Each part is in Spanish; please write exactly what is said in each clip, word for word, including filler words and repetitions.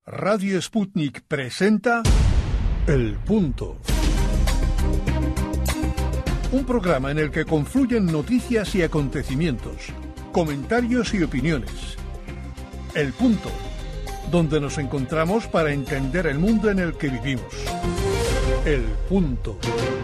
Radio Sputnik presenta El Punto. Un programa en el que confluyen noticias y acontecimientos, comentarios y opiniones. El Punto, donde nos encontramos para entender el mundo en el que vivimos. El Punto.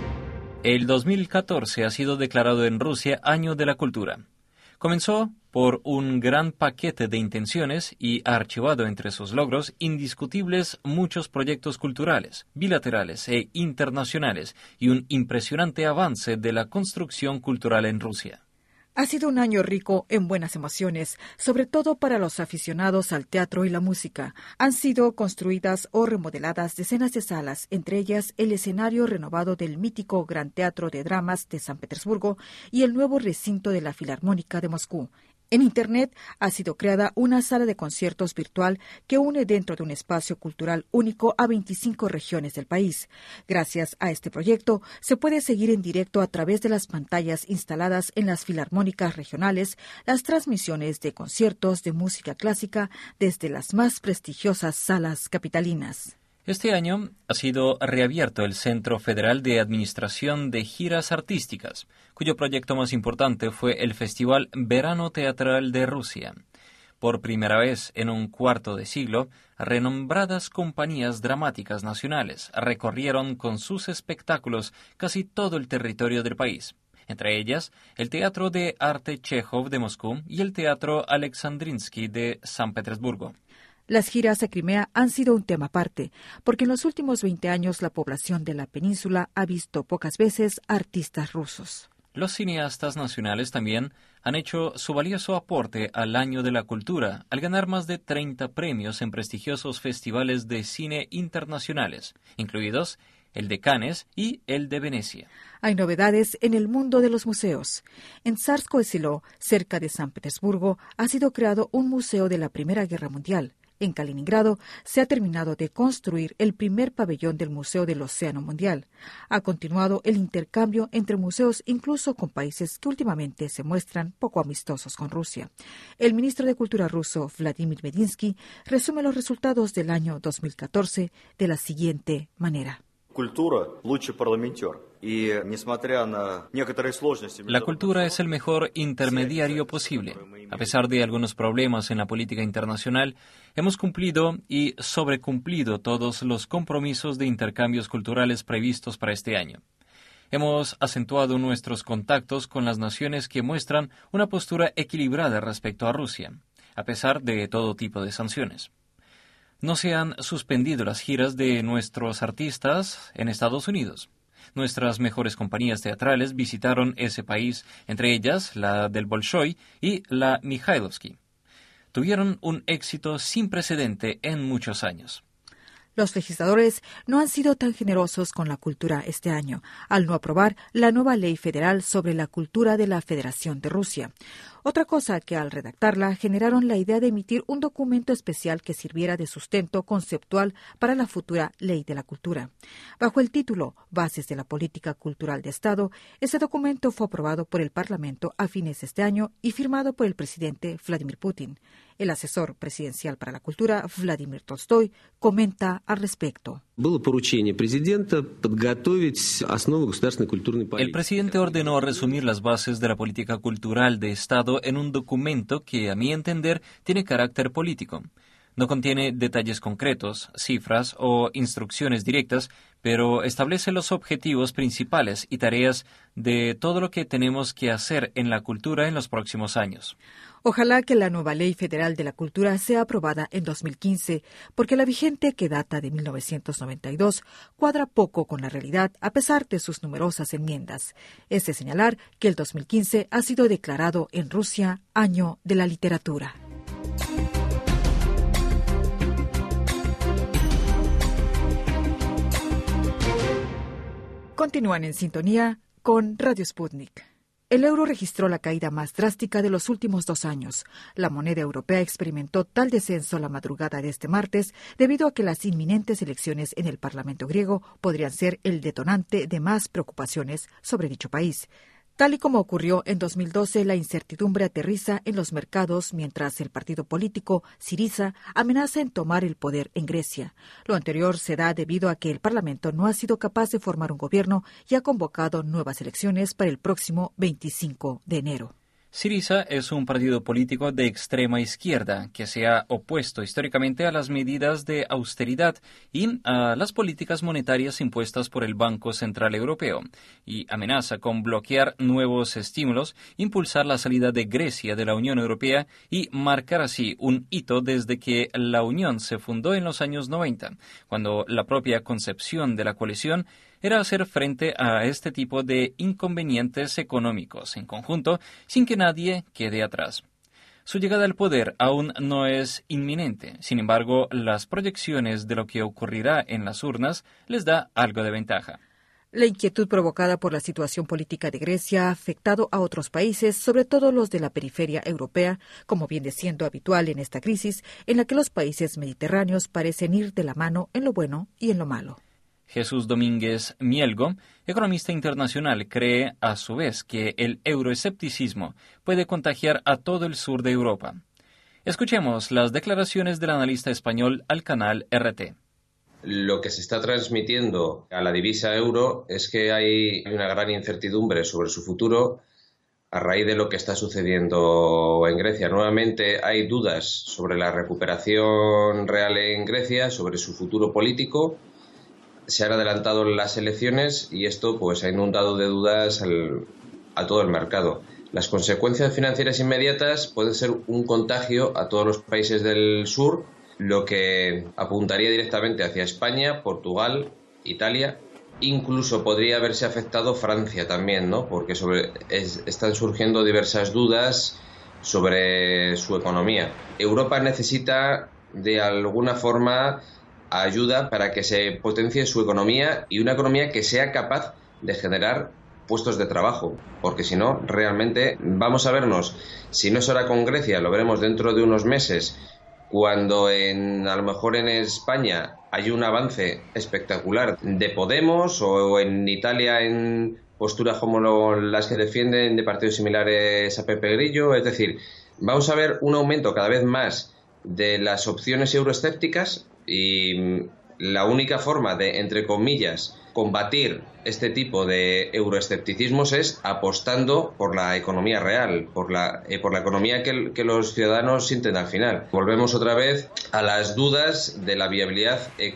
El dos mil catorce ha sido declarado en Rusia Año de la Cultura. Comenzó por un gran paquete de intenciones y ha archivado entre sus logros indiscutibles muchos proyectos culturales, bilaterales e internacionales y un impresionante avance de la construcción cultural en Rusia. Ha sido un año rico en buenas emociones, sobre todo para los aficionados al teatro y la música. Han sido construidas o remodeladas decenas de salas, entre ellas el escenario renovado del mítico Gran Teatro de Dramas de San Petersburgo y el nuevo recinto de la Filarmónica de Moscú. En Internet ha sido creada una sala de conciertos virtual que une dentro de un espacio cultural único a veinticinco regiones del país. Gracias a este proyecto, se puede seguir en directo a través de las pantallas instaladas en las filarmónicas regionales las transmisiones de conciertos de música clásica desde las más prestigiosas salas capitalinas. Este año ha sido reabierto el Centro Federal de Administración de Giras Artísticas, cuyo proyecto más importante fue el Festival Verano Teatral de Rusia. Por primera vez en un cuarto de siglo, renombradas compañías dramáticas nacionales recorrieron con sus espectáculos casi todo el territorio del país, entre ellas el Teatro de Arte Chejov de Moscú y el Teatro Alexandrinsky de San Petersburgo. Las giras a Crimea han sido un tema aparte, porque en los últimos veinte años la población de la península ha visto pocas veces artistas rusos. Los cineastas nacionales también han hecho su valioso aporte al Año de la Cultura, al ganar más de treinta premios en prestigiosos festivales de cine internacionales, incluidos el de Cannes y el de Venecia. Hay novedades en el mundo de los museos. En Tsarskoye-Selo, cerca de San Petersburgo, ha sido creado un museo de la Primera Guerra Mundial. En Kaliningrado se ha terminado de construir el primer pabellón del Museo del Océano Mundial. Ha continuado el intercambio entre museos, incluso con países que últimamente se muestran poco amistosos con Rusia. El ministro de Cultura ruso, Vladimir Medinsky, resume los resultados del año dos mil catorce de la siguiente manera. La cultura es el mejor intermediario posible. A pesar de algunos problemas en la política internacional, hemos cumplido y sobrecumplido todos los compromisos de intercambios culturales previstos para este año. Hemos acentuado nuestros contactos con las naciones que muestran una postura equilibrada respecto a Rusia, a pesar de todo tipo de sanciones. No se han suspendido las giras de nuestros artistas en Estados Unidos. Nuestras mejores compañías teatrales visitaron ese país, entre ellas la del Bolshoi y la Mikhailovsky. Tuvieron un éxito sin precedente en muchos años. Los legisladores no han sido tan generosos con la cultura este año, al no aprobar la nueva ley federal sobre la cultura de la Federación de Rusia. Otra cosa que al redactarla generaron la idea de emitir un documento especial que sirviera de sustento conceptual para la futura Ley de la Cultura. Bajo el título Bases de la Política Cultural de Estado, ese documento fue aprobado por el Parlamento a fines de este año y firmado por el presidente Vladimir Putin. El asesor presidencial para la cultura, Vladimir Tolstoy, comenta al respecto. El presidente ordenó resumir las bases de la política cultural de Estado en un documento que, a mi entender, tiene carácter político. No contiene detalles concretos, cifras o instrucciones directas, pero establece los objetivos principales y tareas de todo lo que tenemos que hacer en la cultura en los próximos años. Ojalá que la nueva Ley Federal de la Cultura sea aprobada en dos mil quince, porque la vigente, que data de mil novecientos noventa y dos, cuadra poco con la realidad a pesar de sus numerosas enmiendas. Es de señalar que el dos mil quince ha sido declarado en Rusia Año de la Literatura. Continúan en sintonía con Radio Sputnik. El euro registró la caída más drástica de los últimos dos años. La moneda europea experimentó tal descenso la madrugada de este martes debido a que las inminentes elecciones en el Parlamento griego podrían ser el detonante de más preocupaciones sobre dicho país. Tal y como ocurrió en dos mil doce, la incertidumbre aterriza en los mercados mientras el partido político Syriza amenaza en tomar el poder en Grecia. Lo anterior se da debido a que el Parlamento no ha sido capaz de formar un gobierno y ha convocado nuevas elecciones para el próximo veinticinco de enero. Syriza es un partido político de extrema izquierda que se ha opuesto históricamente a las medidas de austeridad y a las políticas monetarias impuestas por el Banco Central Europeo y amenaza con bloquear nuevos estímulos, impulsar la salida de Grecia de la Unión Europea y marcar así un hito desde que la Unión se fundó en los años noventa, cuando la propia concepción de la coalición era hacer frente a este tipo de inconvenientes económicos en conjunto sin que nadie quede atrás. Su llegada al poder aún no es inminente, sin embargo, las proyecciones de lo que ocurrirá en las urnas les da algo de ventaja. La inquietud provocada por la situación política de Grecia ha afectado a otros países, sobre todo los de la periferia europea, como viene siendo habitual en esta crisis, en la que los países mediterráneos parecen ir de la mano en lo bueno y en lo malo. Jesús Domínguez Mielgo, economista internacional, cree a su vez que el euroescepticismo puede contagiar a todo el sur de Europa. Escuchemos las declaraciones del analista español al canal R T. Lo que se está transmitiendo a la divisa euro es que hay una gran incertidumbre sobre su futuro a raíz de lo que está sucediendo en Grecia. Nuevamente hay dudas sobre la recuperación real en Grecia, sobre su futuro político. Se han adelantado las elecciones y esto pues ha inundado de dudas al, a todo el mercado. Las consecuencias financieras inmediatas pueden ser un contagio a todos los países del sur, lo que apuntaría directamente hacia España, Portugal, Italia. Incluso podría haberse afectado Francia también, ¿no? Porque sobre, es, están surgiendo diversas dudas sobre su economía. Europa necesita de alguna forma ayuda para que se potencie su economía y una economía que sea capaz de generar puestos de trabajo, porque si no, realmente vamos a vernos, si no es ahora con Grecia, lo veremos dentro de unos meses, cuando en, a lo mejor en España hay un avance espectacular de Podemos o en Italia en posturas como lo, las que defienden de partidos similares a Pepe Grillo, es decir, vamos a ver un aumento cada vez más de las opciones euroescépticas y la única forma de, entre comillas, combatir este tipo de euroescepticismos es apostando por la economía real, por la, eh, por la economía que, que los ciudadanos sienten al final. Volvemos otra vez a las dudas de la viabilidad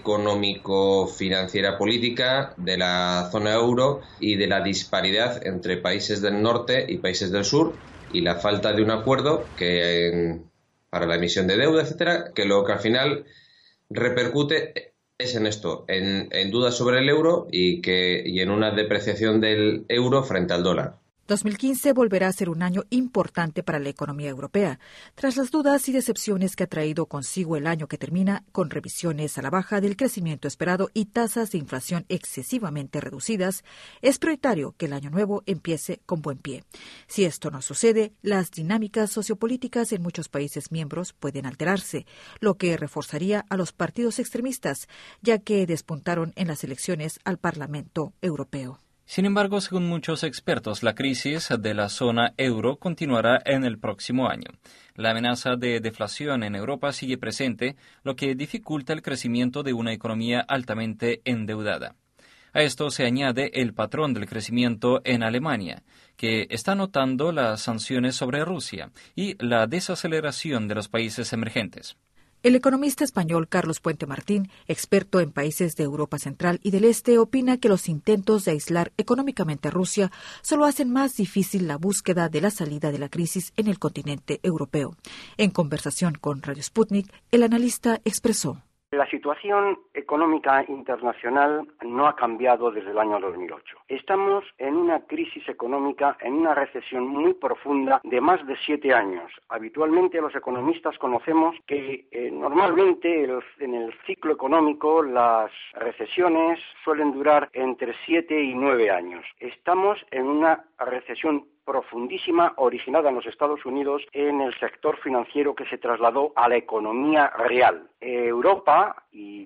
económico-financiera política de la zona euro y de la disparidad entre países del norte y países del sur y la falta de un acuerdo que eh, para la emisión de deuda, etcétera, que lo que al final repercute es en esto, en, en dudas sobre el euro y, que, y en una depreciación del euro frente al dólar. dos mil quince volverá a ser un año importante para la economía europea, tras las dudas y decepciones que ha traído consigo el año que termina, con revisiones a la baja del crecimiento esperado y tasas de inflación excesivamente reducidas. Es prioritario que el año nuevo empiece con buen pie. Si esto no sucede, las dinámicas sociopolíticas en muchos países miembros pueden alterarse, lo que reforzaría a los partidos extremistas, ya que despuntaron en las elecciones al Parlamento Europeo. Sin embargo, según muchos expertos, la crisis de la zona euro continuará en el próximo año. La amenaza de deflación en Europa sigue presente, lo que dificulta el crecimiento de una economía altamente endeudada. A esto se añade el patrón del crecimiento en Alemania, que está notando las sanciones sobre Rusia y la desaceleración de los países emergentes. El economista español Carlos Puente Martín, experto en países de Europa Central y del Este, opina que los intentos de aislar económicamente a Rusia solo hacen más difícil la búsqueda de la salida de la crisis en el continente europeo. En conversación con Radio Sputnik, el analista expresó: La situación económica internacional no ha cambiado desde el año dos mil ocho. Estamos en una crisis económica, en una recesión muy profunda de más de siete años. Habitualmente los economistas conocemos que eh, normalmente el, en el ciclo económico las recesiones suelen durar entre siete y nueve años. Estamos en una recesión profundísima originada en los Estados Unidos en el sector financiero que se trasladó a la economía real. Europa y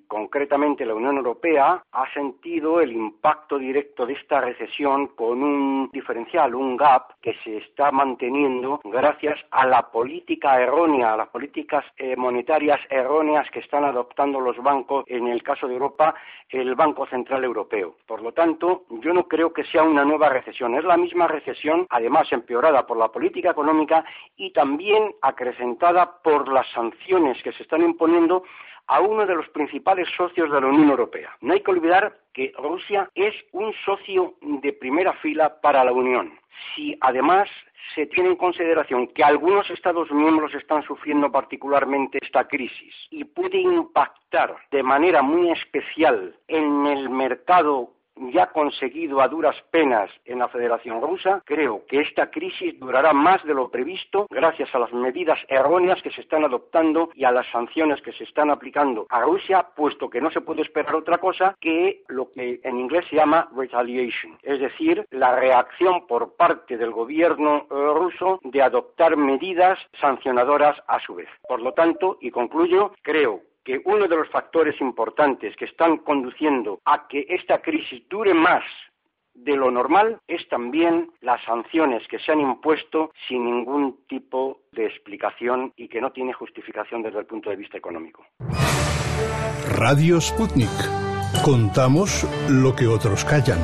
concretamente la Unión Europea, ha sentido el impacto directo de esta recesión con un diferencial, un gap que se está manteniendo gracias a la política errónea, a las políticas eh, monetarias erróneas que están adoptando los bancos, en el caso de Europa, el Banco Central Europeo. Por lo tanto, yo no creo que sea una nueva recesión, es la misma recesión, además empeorada por la política económica y también acrecentada por las sanciones que se están imponiendo a uno de los principales socios de la Unión Europea. No hay que olvidar que Rusia es un socio de primera fila para la Unión. Si además se tiene en consideración que algunos Estados miembros están sufriendo particularmente esta crisis y puede impactar de manera muy especial en el mercado ya conseguido a duras penas en la Federación Rusa, creo que esta crisis durará más de lo previsto gracias a las medidas erróneas que se están adoptando y a las sanciones que se están aplicando a Rusia, puesto que no se puede esperar otra cosa que lo que en inglés se llama retaliation, es decir, la reacción por parte del gobierno eh, ruso de adoptar medidas sancionadoras a su vez. Por lo tanto, y concluyo, creo que uno de los factores importantes que están conduciendo a que esta crisis dure más de lo normal es también las sanciones que se han impuesto sin ningún tipo de explicación y que no tiene justificación desde el punto de vista económico. Radio Sputnik. Contamos lo que otros callan.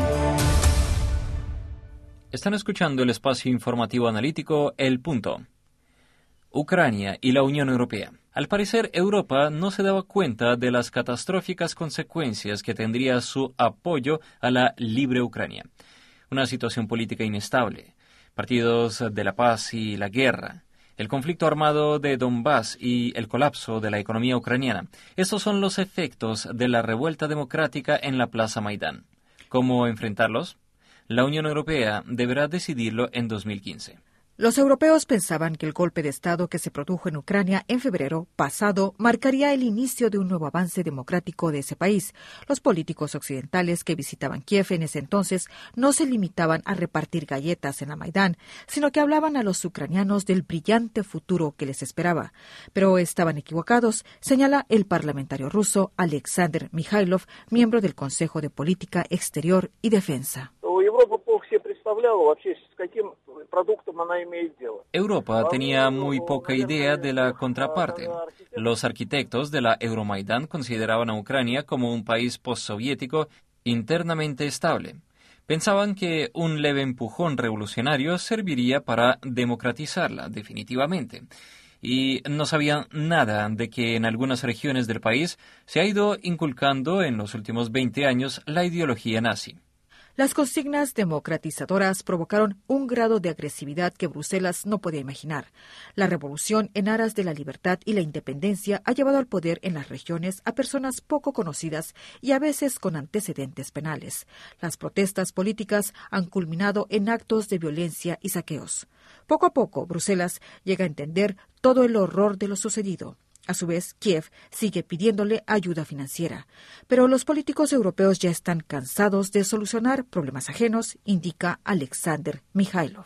Están escuchando el espacio informativo analítico El Punto. Ucrania y la Unión Europea. Al parecer, Europa no se daba cuenta de las catastróficas consecuencias que tendría su apoyo a la libre Ucrania. Una situación política inestable, partidos de la paz y la guerra, el conflicto armado de Donbass y el colapso de la economía ucraniana. Estos son los efectos de la revuelta democrática en la Plaza Maidán. ¿Cómo enfrentarlos? La Unión Europea deberá decidirlo en dos mil quince. Los europeos pensaban que el golpe de Estado que se produjo en Ucrania en febrero pasado marcaría el inicio de un nuevo avance democrático de ese país. Los políticos occidentales que visitaban Kiev en ese entonces no se limitaban a repartir galletas en la Maidán, sino que hablaban a los ucranianos del brillante futuro que les esperaba. Pero estaban equivocados, señala el parlamentario ruso Alexander Mikhailov, miembro del Consejo de Política Exterior y Defensa. Europa tenía muy poca idea de la contraparte. Los arquitectos de la Euromaidán consideraban a Ucrania como un país postsoviético internamente estable. Pensaban que un leve empujón revolucionario serviría para democratizarla definitivamente. Y no sabían nada de que en algunas regiones del país se ha ido inculcando en los últimos veinte años la ideología nazi. Las consignas democratizadoras provocaron un grado de agresividad que Bruselas no podía imaginar. La revolución en aras de la libertad y la independencia ha llevado al poder en las regiones a personas poco conocidas y a veces con antecedentes penales. Las protestas políticas han culminado en actos de violencia y saqueos. Poco a poco, Bruselas llega a entender todo el horror de lo sucedido. A su vez, Kiev sigue pidiéndole ayuda financiera. Pero los políticos europeos ya están cansados de solucionar problemas ajenos, indica Alexander Mikhailov.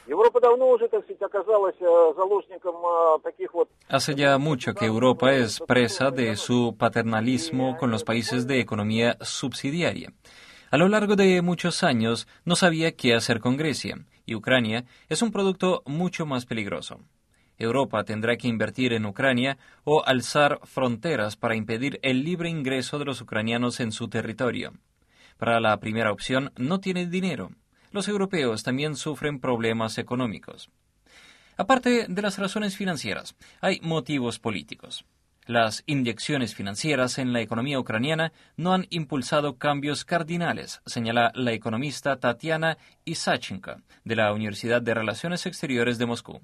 Hace ya mucho que Europa es presa de su paternalismo con los países de economía subsidiaria. A lo largo de muchos años no sabía qué hacer con Grecia, y Ucrania es un producto mucho más peligroso. Europa tendrá que invertir en Ucrania o alzar fronteras para impedir el libre ingreso de los ucranianos en su territorio. Para la primera opción no tiene dinero. Los europeos también sufren problemas económicos. Aparte de las razones financieras, hay motivos políticos. Las inyecciones financieras en la economía ucraniana no han impulsado cambios cardinales, señala la economista Tatiana Isachenko, de la Universidad de Relaciones Exteriores de Moscú.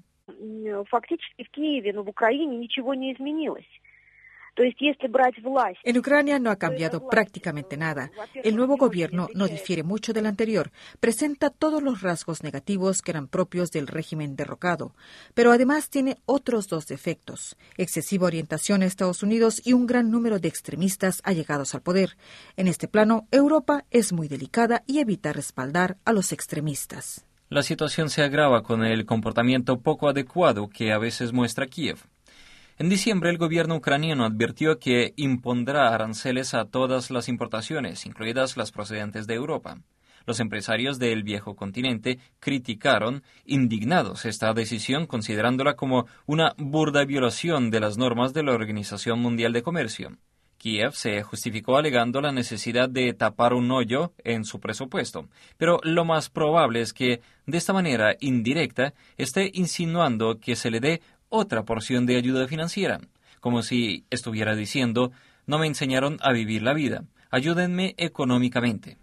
En Ucrania no ha cambiado prácticamente nada. El nuevo gobierno no difiere mucho del anterior. Presenta todos los rasgos negativos que eran propios del régimen derrocado. Pero además tiene otros dos defectos: excesiva orientación a Estados Unidos y un gran número de extremistas allegados al poder. En este plano, Europa es muy delicada y evita respaldar a los extremistas. La situación se agrava con el comportamiento poco adecuado que a veces muestra Kiev. En diciembre, el gobierno ucraniano advirtió que impondrá aranceles a todas las importaciones, incluidas las procedentes de Europa. Los empresarios del viejo continente criticaron, indignados, esta decisión, considerándola como una burda violación de las normas de la Organización Mundial de Comercio. Kiev se justificó alegando la necesidad de tapar un hoyo en su presupuesto, pero lo más probable es que, de esta manera indirecta, esté insinuando que se le dé otra porción de ayuda financiera, como si estuviera diciendo: no me enseñaron a vivir la vida, ayúdenme económicamente.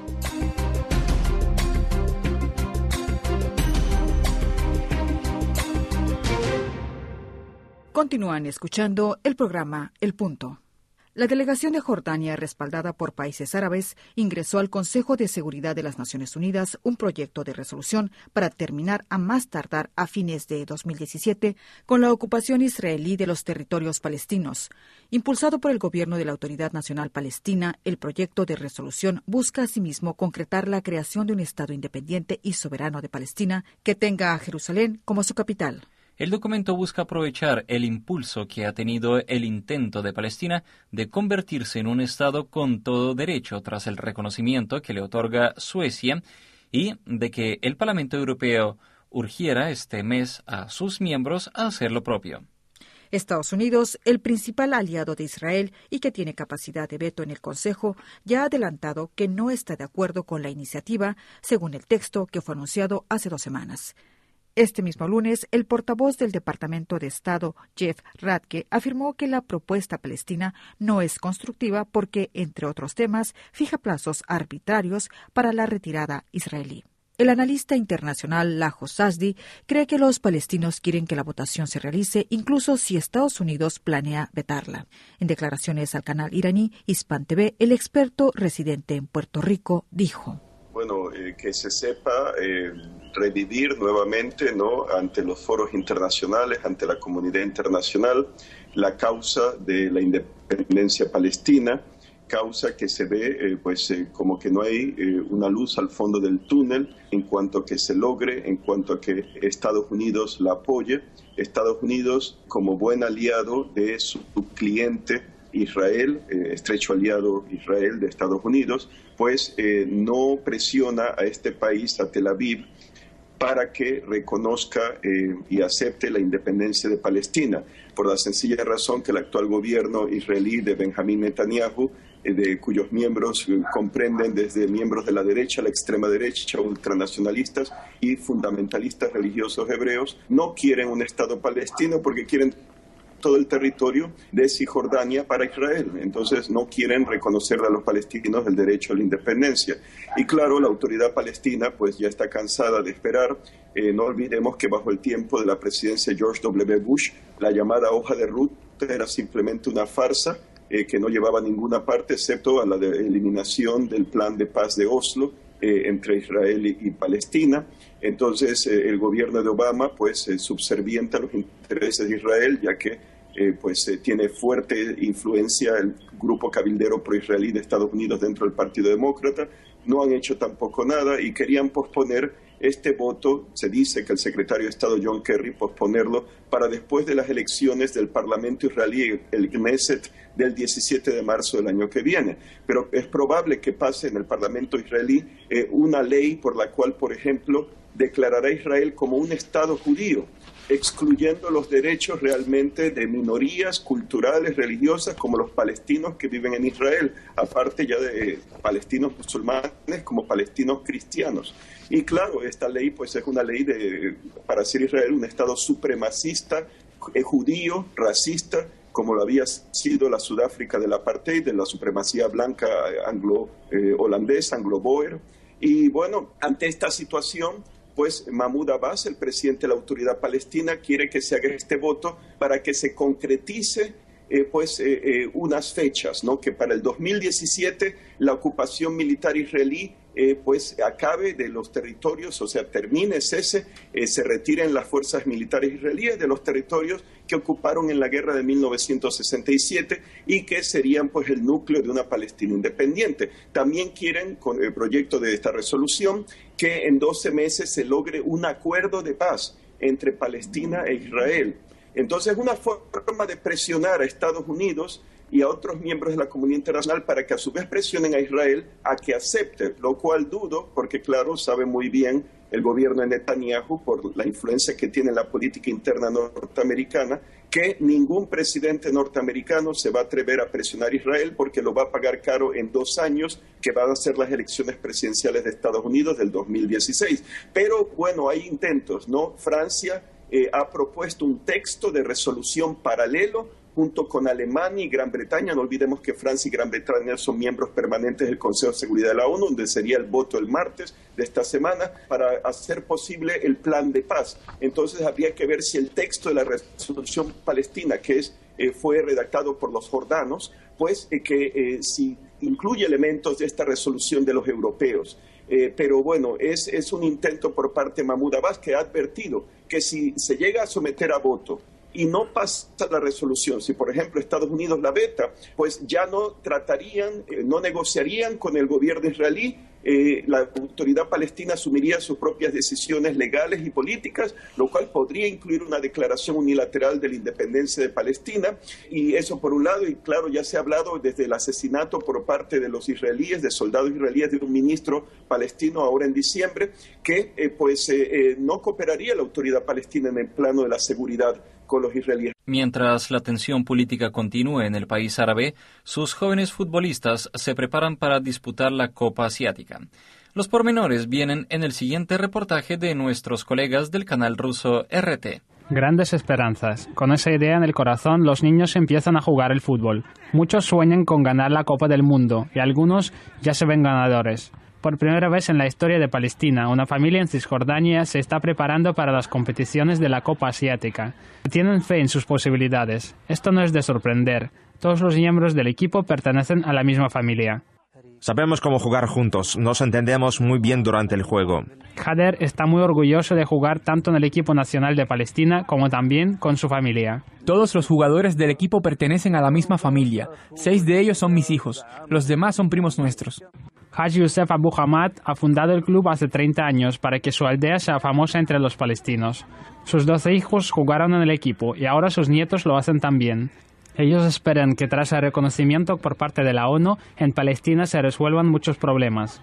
Continúan escuchando el programa El Punto. La delegación de Jordania, respaldada por países árabes, ingresó al Consejo de Seguridad de las Naciones Unidas un proyecto de resolución para terminar a más tardar a fines de dos mil diecisiete con la ocupación israelí de los territorios palestinos. Impulsado por el gobierno de la Autoridad Nacional Palestina, el proyecto de resolución busca asimismo concretar la creación de un Estado independiente y soberano de Palestina que tenga a Jerusalén como su capital. El documento busca aprovechar el impulso que ha tenido el intento de Palestina de convertirse en un Estado con todo derecho tras el reconocimiento que le otorga Suecia y de que el Parlamento Europeo urgiera este mes a sus miembros a hacer lo propio. Estados Unidos, el principal aliado de Israel y que tiene capacidad de veto en el Consejo, ya ha adelantado que no está de acuerdo con la iniciativa, según el texto que fue anunciado hace dos semanas. Este mismo lunes, el portavoz del Departamento de Estado, Jeff Radke, afirmó que la propuesta palestina no es constructiva porque, entre otros temas, fija plazos arbitrarios para la retirada israelí. El analista internacional Lajo Sazdi cree que los palestinos quieren que la votación se realice incluso si Estados Unidos planea vetarla. En declaraciones al canal iraní Hispan T V, el experto residente en Puerto Rico dijo: Bueno, eh, que se sepa eh, revivir nuevamente, ¿no?, ante los foros internacionales, ante la comunidad internacional, la causa de la independencia palestina, causa que se ve eh, pues eh, como que no hay eh, una luz al fondo del túnel en cuanto a que se logre, en cuanto a que Estados Unidos la apoye. Estados Unidos, como buen aliado de su cliente Israel, eh, estrecho aliado Israel de Estados Unidos, pues eh, no presiona a este país, a Tel Aviv, para que reconozca eh, y acepte la independencia de Palestina, por la sencilla razón que el actual gobierno israelí de Benjamín Netanyahu, eh, de cuyos miembros eh, comprenden desde miembros de la derecha, la extrema derecha, ultranacionalistas y fundamentalistas religiosos hebreos, no quieren un Estado palestino porque quieren todo el territorio de Cisjordania para Israel. Entonces no quieren reconocerle a los palestinos el derecho a la independencia. Y claro, la autoridad palestina pues ya está cansada de esperar. Eh, no olvidemos que bajo el tiempo de la presidencia George W. Bush, la llamada hoja de ruta era simplemente una farsa eh, que no llevaba a ninguna parte excepto a la de eliminación del plan de paz de Oslo eh, entre Israel y, y Palestina. Entonces eh, el gobierno de Obama pues eh, subserviente a los intereses de Israel, ya que eh, pues eh, tiene fuerte influencia el grupo cabildero pro-israelí de Estados Unidos dentro del Partido Demócrata. No han hecho tampoco nada y querían posponer este voto. Se dice que el secretario de Estado John Kerry posponerlo para después de las elecciones del Parlamento israelí, el Knesset, del diecisiete de marzo del año que viene. Pero es probable que pase en el Parlamento israelí eh, una ley por la cual, por ejemplo, declarará a Israel como un Estado judío, excluyendo los derechos realmente de minorías culturales, religiosas, como los palestinos que viven en Israel, aparte ya de palestinos musulmanes como palestinos cristianos. Y claro, esta ley pues es una ley de, para hacer Israel un Estado supremacista, eh, judío, racista, como lo había sido la Sudáfrica del apartheid, de la supremacía blanca anglo-holandesa, eh, anglo-boer. Y bueno, ante esta situación, pues Mahmoud Abbas, el presidente de la Autoridad Palestina, quiere que se haga este voto para que se concretice eh, pues eh, eh, unas fechas, ¿no? Que para el dos mil diecisiete la ocupación militar israelí eh, pues acabe de los territorios, o sea, termine, cese, eh, se retiren las fuerzas militares israelíes de los territorios que ocuparon en la guerra de mil novecientos sesenta y siete y que serían pues el núcleo de una Palestina independiente. También quieren, con el proyecto de esta resolución, que en doce meses se logre un acuerdo de paz entre Palestina e Israel. Entonces, una forma de presionar a Estados Unidos y a otros miembros de la comunidad internacional para que a su vez presionen a Israel a que acepte, lo cual dudo, porque claro, sabe muy bien el gobierno de Netanyahu, por la influencia que tiene en la política interna norteamericana, que ningún presidente norteamericano se va a atrever a presionar a Israel porque lo va a pagar caro en dos años, que van a ser las elecciones presidenciales de Estados Unidos del dos mil dieciséis. Pero bueno, hay intentos, ¿no? Francia eh, ha propuesto un texto de resolución paralelo junto con Alemania y Gran Bretaña. No olvidemos que Francia y Gran Bretaña son miembros permanentes del Consejo de Seguridad de la ONU, donde sería el voto el martes de esta semana para hacer posible el plan de paz. Entonces habría que ver si el texto de la resolución palestina, que es, eh, fue redactado por los jordanos, pues eh, que eh, si incluye elementos de esta resolución de los europeos. Eh, pero bueno, es, es un intento por parte de Mahmoud Abbas, que ha advertido que si se llega a someter a voto y no pasa la resolución, si por ejemplo Estados Unidos la veta, pues ya no tratarían, eh, no negociarían con el gobierno israelí, eh, la autoridad palestina asumiría sus propias decisiones legales y políticas, lo cual podría incluir una declaración unilateral de la independencia de Palestina, y eso por un lado, y claro, ya se ha hablado desde el asesinato por parte de los israelíes, de soldados israelíes, de un ministro palestino ahora en diciembre, que eh, pues eh, eh, no cooperaría la autoridad palestina en el plano de la seguridad con los israelíes. Mientras la tensión política continúe en el país árabe, sus jóvenes futbolistas se preparan para disputar la Copa Asiática. Los pormenores vienen en el siguiente reportaje de nuestros colegas del canal ruso R T. Grandes esperanzas. Con esa idea en el corazón, los niños empiezan a jugar el fútbol. Muchos sueñan con ganar la Copa del Mundo y algunos ya se ven ganadores. Por primera vez en la historia de Palestina, una familia en Cisjordania se está preparando para las competiciones de la Copa Asiática. Tienen fe en sus posibilidades. Esto no es de sorprender. Todos los miembros del equipo pertenecen a la misma familia. Sabemos cómo jugar juntos, nos entendemos muy bien durante el juego. Hader está muy orgulloso de jugar tanto en el equipo nacional de Palestina como también con su familia. Todos los jugadores del equipo pertenecen a la misma familia. Seis de ellos son mis hijos, los demás son primos nuestros. Haji Youssef Abu Hamad ha fundado el club hace treinta años para que su aldea sea famosa entre los palestinos. Sus doce hijos jugaron en el equipo y ahora sus nietos lo hacen también. Ellos esperan que tras el reconocimiento por parte de la ONU, en Palestina se resuelvan muchos problemas.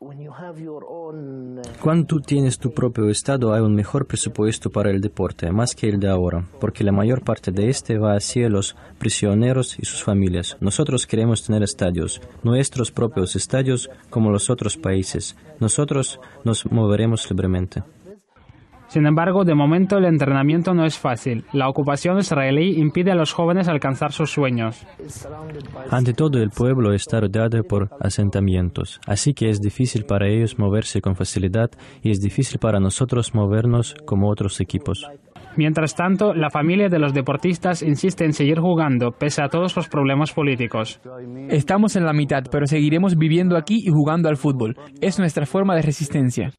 Cuando tú tienes tu propio estado, hay un mejor presupuesto para el deporte, más que el de ahora, porque la mayor parte de este va hacia los prisioneros y sus familias. Nosotros queremos tener estadios, nuestros propios estadios, como los otros países. Nosotros nos moveremos libremente. Sin embargo, de momento el entrenamiento no es fácil. La ocupación israelí impide a los jóvenes alcanzar sus sueños. Ante todo, el pueblo está rodeado por asentamientos, así que es difícil para ellos moverse con facilidad y es difícil para nosotros movernos como otros equipos. Mientras tanto, la familia de los deportistas insiste en seguir jugando, pese a todos los problemas políticos. Estamos en la mitad, pero seguiremos viviendo aquí y jugando al fútbol. Es nuestra forma de resistencia.